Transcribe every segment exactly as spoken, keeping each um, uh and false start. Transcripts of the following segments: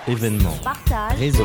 Événements, partage, réseau,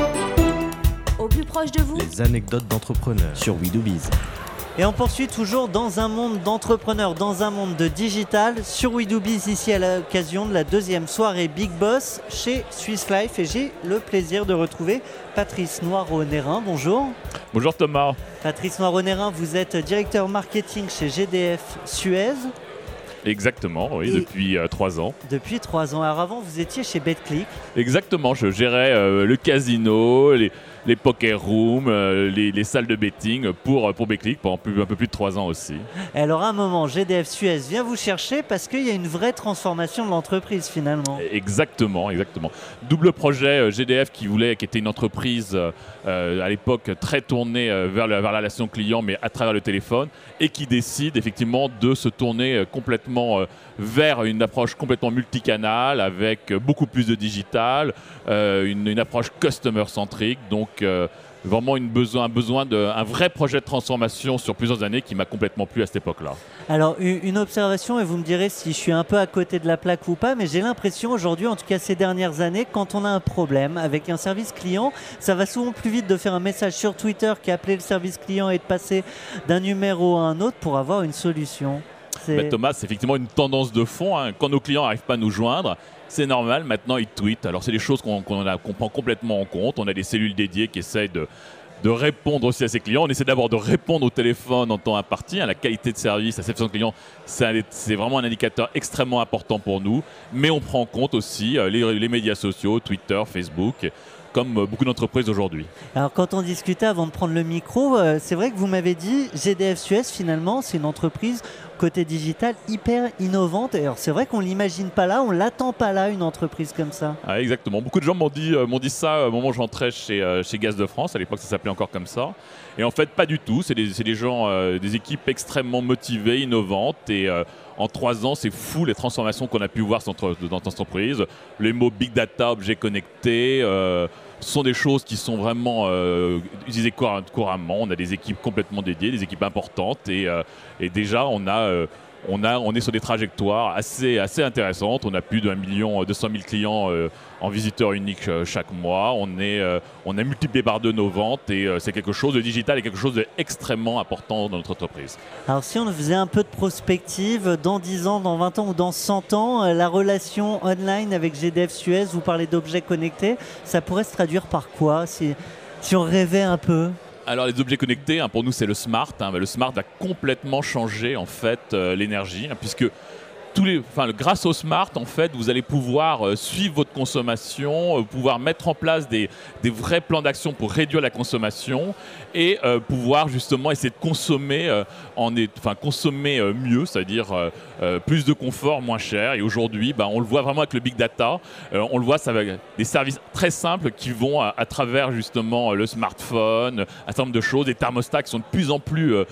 au plus proche de vous. les anecdotes d'entrepreneurs sur We Do Biz. Et on poursuit toujours dans un monde d'entrepreneurs, dans un monde de digital, sur We Do Biz, ici à l'occasion de la deuxième soirée Big Boss chez Swiss Life. Et j'ai le plaisir de retrouver Patrice Noiraud-Nérin. Bonjour. Bonjour Thomas. Patrice Noiraud-Nérin, vous êtes directeur marketing chez G D F Suez. Exactement, oui, Et depuis euh, trois ans. Depuis trois ans. Alors avant, vous étiez chez BetClick. Exactement, je gérais euh, le casino, les, les poker rooms, euh, les, les salles de betting pour, pour BetClick pendant plus, un peu plus de trois ans aussi. Et alors à un moment, G D F Suez vient vous chercher parce qu'il y a une vraie transformation de l'entreprise finalement. Exactement, exactement. Double projet euh, G D F qui voulait, qui était une entreprise euh, euh, à l'époque très tournée euh, vers, le, vers la relation client, mais à travers le téléphone, et qui décide effectivement de se tourner euh, complètement euh, vers une approche complètement multicanale avec euh, beaucoup plus de digital, euh, une, une approche customer centrique, donc euh, vraiment une besoin, un besoin de, un vrai projet de transformation sur plusieurs années qui m'a complètement plu à cette époque-là. Alors u- une observation, et vous me direz si je suis un peu à côté de la plaque ou pas, mais j'ai l'impression aujourd'hui, en tout cas ces dernières années, quand on a un problème avec un service client, ça va souvent plus vite de faire un message sur Twitter qu'appeler le service client et de passer d'un numéro à un autre pour avoir une solution. C'est... Ben, Thomas, c'est effectivement une tendance de fond, hein. Quand nos clients n'arrivent pas à nous joindre, c'est normal, maintenant ils tweetent. Alors c'est des choses qu'on, qu'on, a, qu'on prend complètement en compte. On a des cellules dédiées qui essayent de, de répondre aussi à ces clients. On essaie d'abord de répondre au téléphone en temps imparti. Hein. La qualité de service, la satisfaction de client, c'est, un, c'est vraiment un indicateur extrêmement important pour nous. Mais on prend en compte aussi euh, les, les médias sociaux, Twitter, Facebook, comme euh, beaucoup d'entreprises aujourd'hui. Alors quand on discutait avant de prendre le micro, euh, c'est vrai que vous m'avez dit G D F Suez finalement c'est une entreprise côté digital hyper innovante. Et alors c'est vrai qu'on ne l'imagine pas là, on ne l'attend pas là, une entreprise comme ça. Ah, exactement. Beaucoup de gens m'ont dit, euh, m'ont dit ça au moment où j'entrais chez, euh, chez Gaz de France. À l'époque, ça s'appelait encore comme ça. Et en fait, pas du tout. C'est des, c'est des gens, euh, des équipes extrêmement motivées, innovantes. Et euh, en trois ans, c'est fou les transformations qu'on a pu voir dans notre entreprise. Les mots big data, objets connectés, euh, sont des choses qui sont vraiment euh, utilisées cour- couramment. On a des équipes complètement dédiées, des équipes importantes. Et, euh, et déjà, on a... Euh, On, a, on est sur des trajectoires assez, assez intéressantes. On a plus d'un million deux cent mille clients euh, en visiteurs uniques euh, chaque mois. On, est, euh, on a multiplié par deux nos ventes et euh, c'est quelque chose de digital et quelque chose d'extrêmement important dans notre entreprise. Alors si on faisait un peu de prospective, dans dix ans, dans vingt ans ou dans cent ans, euh, la relation online avec G D F Suez, vous parlez d'objets connectés, ça pourrait se traduire par quoi si, si on rêvait un peu ? Alors les objets connectés, hein, pour nous c'est le smart. Hein, le smart va complètement changer en fait euh, l'énergie, hein, puisque tous les, enfin, grâce au smart, en fait, vous allez pouvoir euh, suivre votre consommation, euh, pouvoir mettre en place des, des vrais plans d'action pour réduire la consommation et euh, pouvoir justement essayer de consommer, euh, en, enfin, consommer euh, mieux, c'est-à-dire euh, euh, plus de confort, moins cher. Et aujourd'hui, bah, on le voit vraiment avec le big data. Euh, on le voit, ça va des services très simples qui vont à, à travers justement le smartphone, un certain nombre de choses, des thermostats qui sont de plus en plus euh,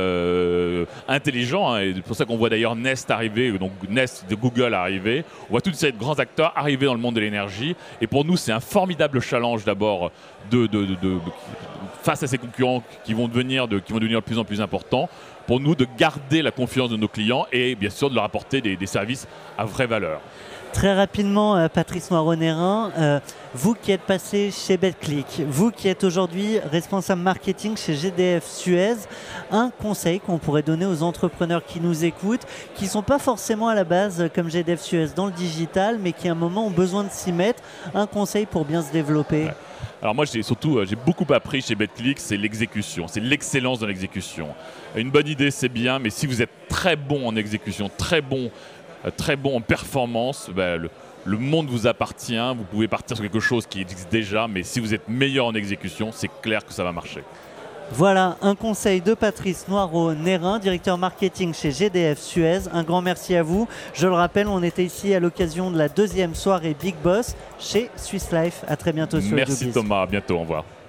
euh, intelligents. Hein, et c'est pour ça qu'on voit d'ailleurs Nest arriver. Donc Nest de Google arriver, on voit tous ces grands acteurs arriver dans le monde de l'énergie et pour nous c'est un formidable challenge d'abord de, de, de, de, face à ces concurrents qui vont, devenir de, qui vont devenir de plus en plus importants, pour nous de garder la confiance de nos clients et bien sûr de leur apporter des, des services à vraie valeur. Très rapidement, euh, Patrice Noiraud-Nérin, euh, vous qui êtes passé chez BetClick, vous qui êtes aujourd'hui responsable marketing chez G D F Suez, un conseil qu'on pourrait donner aux entrepreneurs qui nous écoutent, qui ne sont pas forcément à la base comme G D F Suez dans le digital, mais qui à un moment ont besoin de s'y mettre, un conseil pour bien se développer. Ouais. Alors moi j'ai surtout j'ai beaucoup appris chez BetClick, c'est l'exécution, c'est l'excellence dans l'exécution. Une bonne idée c'est bien, mais si vous êtes très bon en exécution, très bon très bon en performance, ben le, le monde vous appartient, vous pouvez partir sur quelque chose qui existe déjà, mais si vous êtes meilleur en exécution, c'est clair que ça va marcher. Voilà un conseil de Patrice Noiraud-Nérin, directeur marketing chez G D F Suez. Un grand merci à vous. Je le rappelle, on était ici à l'occasion de la deuxième soirée Big Boss chez Swiss Life. À très bientôt sur Merci We Do Biz. Thomas, à bientôt, au revoir.